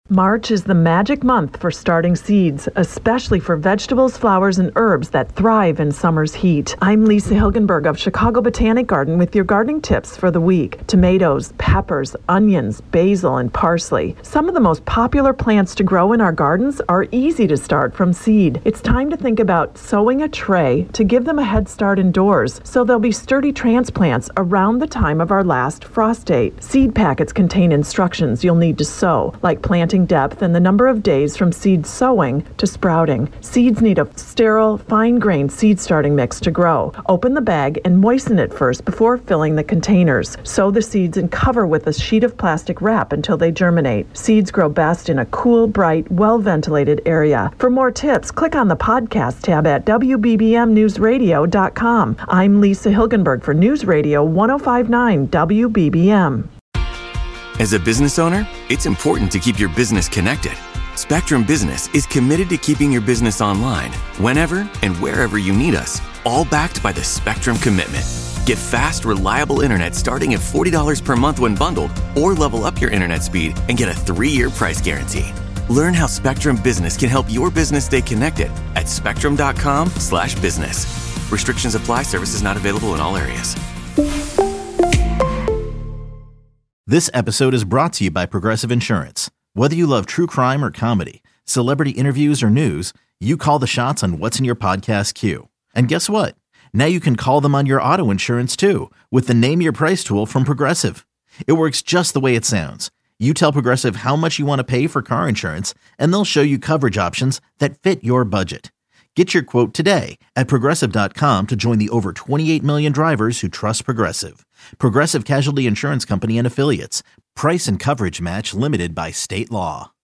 March is the magic month for starting seeds, especially for vegetables, flowers, and herbs that thrive in summer's heat. I'm Lisa Hilgenberg of Chicago Botanic Garden with your gardening tips for the week. Tomatoes, peppers, onions, basil, and parsley. Some of the most popular plants to grow in our gardens are easy to start from seed. It's time to think about sowing a tray to give them a head start indoors, so they'll be sturdy transplants around the time of our last frost date. Seed packets contain instructions you'll need to sow, like planting depth and the number of days from seed sowing to sprouting. Seeds need a sterile, fine-grained seed starting mix to grow. Open the bag and moisten it first before filling the containers. Sow the seeds and cover with a sheet of plastic wrap until they germinate. Seeds grow best in a cool, bright, well-ventilated area. For more tips, click on the podcast tab at WBBMNewsRadio.com. I'm Lisa Hilgenberg for News Radio 1059 WBBM. As a business owner, it's important to keep your business connected. Spectrum Business is committed to keeping your business online whenever and wherever you need us, all backed by the Spectrum Commitment. Get fast, reliable internet starting at $40 per month when bundled, or level up your internet speed and get a 3-year price guarantee. Learn how Spectrum Business can help your business stay connected at spectrum.com/business. Restrictions apply. Services not available in all areas. This episode is brought to you by Progressive Insurance. Whether you love true crime or comedy, celebrity interviews or news, you call the shots on what's in your podcast queue. And guess what? Now you can call them on your auto insurance too with the Name Your Price tool from Progressive. It works just the way it sounds. You tell Progressive how much you want to pay for car insurance, and they'll show you coverage options that fit your budget. Get your quote today at Progressive.com to join the over 28 million drivers who trust Progressive. Progressive Casualty Insurance Company and Affiliates. Price and coverage match limited by state law.